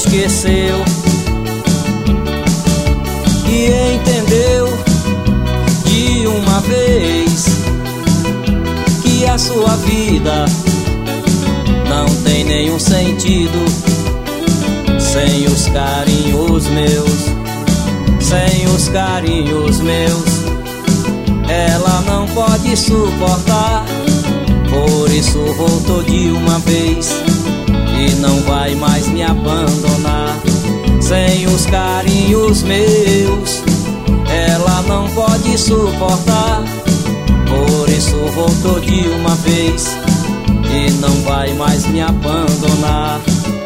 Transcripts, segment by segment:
esqueceu e entendeu de uma vez que a sua vida não tem nenhum sentido sem os carinhos meus. Sem os carinhos meus ela não pode suportar, por isso voltou de uma vez e não vai mais me abandonar. Sem os carinhos meus ela não pode suportar, por isso voltou de uma vez e não vai mais me abandonar.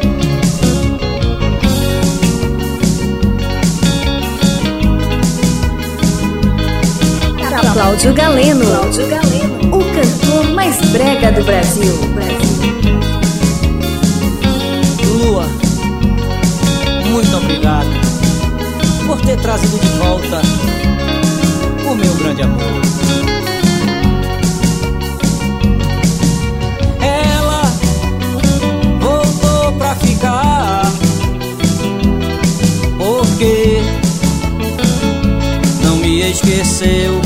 Cláudio Galeno, o cantor mais brega do Brasil. Lua, muito obrigado por ter trazido de volta o meu grande amor. Ela voltou pra ficar porque não me esqueceu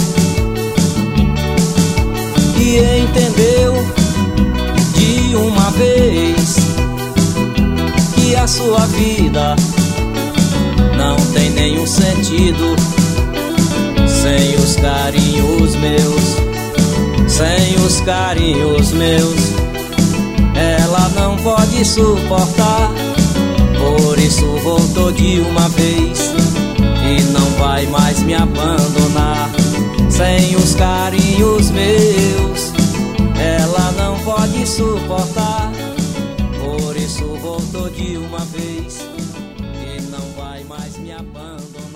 e entendeu de uma vez que a sua vida não tem nenhum sentido sem os carinhos meus. Sem os carinhos meus ela não pode suportar, por isso voltou de uma vez e não vai mais me abandonar. Sem os carinhos meus ela não pode suportar, por isso voltou de uma vez e não vai mais me abandonar.